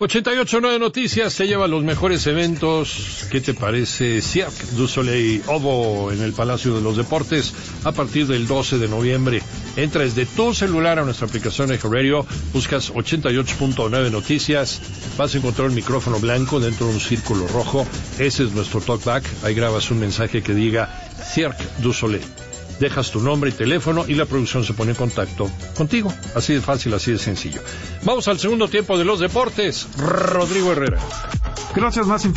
88.9 Noticias se lleva los mejores eventos. ¿Qué te parece? Cirque du Soleil Ovo en el Palacio de los Deportes a partir del 12 de noviembre. Entra desde tu celular a nuestra aplicación de Radio, buscas 88.9 Noticias, vas a encontrar un micrófono blanco dentro de un círculo rojo. Ese es nuestro talkback. Ahí grabas un mensaje que diga Cirque du Soleil. Dejas tu nombre y teléfono y la producción se pone en contacto contigo. Así de fácil, así de sencillo. Vamos al segundo tiempo de los deportes. Rodrigo Herrera. Gracias, más